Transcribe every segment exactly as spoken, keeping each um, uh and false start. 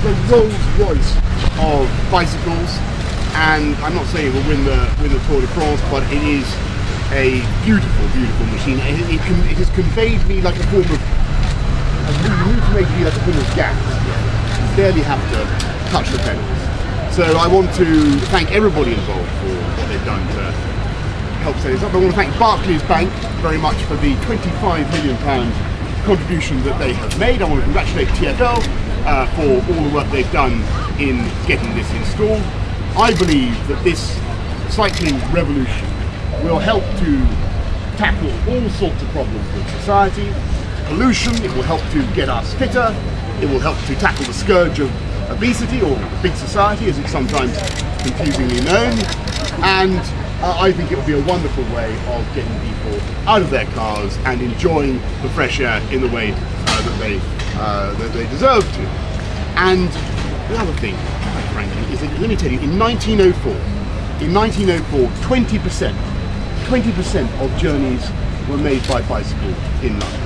the Rolls Royce of bicycles, and I'm not saying it will win the win the Tour de France, but it is a beautiful, beautiful machine. It, it, can, it has conveyed me like a form of, has moved to make me like a form of gas. You barely have to touch the pedals. So I want to thank everybody involved for what they've done to help set this up. I want to thank Barclays Bank very much for the twenty-five million pound contribution that they have made. I want to congratulate T F L uh, for all the work they've done in getting this installed. I believe that this cycling revolution will help to tackle all sorts of problems with society. Pollution, it will help to get us fitter, it will help to tackle the scourge of obesity, or big society as it's sometimes confusingly known, and uh, I think it will be a wonderful way of getting people out of their cars and enjoying the fresh air in the way uh, that they uh, that they deserve to. And the other thing, quite frankly, is that, let me tell you, in nineteen oh four, in nineteen oh four, twenty percent, twenty percent of journeys were made by bicycle in London,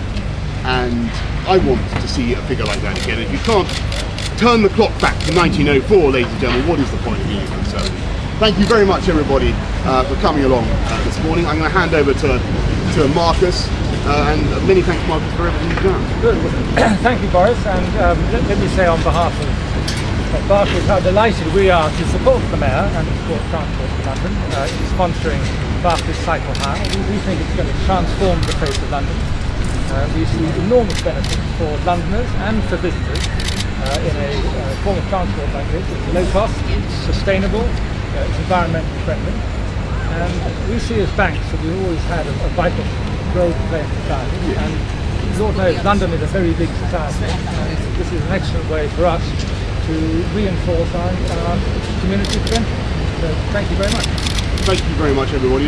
and I want to see a figure like that again. If you can't turn the clock back to nineteen oh four, ladies and gentlemen, what is the point of being concerned? Thank you very much, everybody, uh, for coming along uh, this morning. I'm going to hand over to, to Marcus, uh, and many thanks, Marcus, for everything you've done. Good. Thank you, Boris, and um, let, let me say on behalf of, of Barclays how delighted we are to support the Mayor and support Transport for London uh, in sponsoring Barclays Cycle Hire. We, we think it's going to transform the face of London. Uh, we see enormous benefits for Londoners and for visitors uh, in a uh, form of transport like this. It's low cost, it's sustainable, uh, it's environmentally friendly, and we see as banks that we've always had a, a vital role to play in society. And as you all know, London is a very big society, and this is an excellent way for us to reinforce our, our community potential. So thank you very much. Thank you very much, everybody.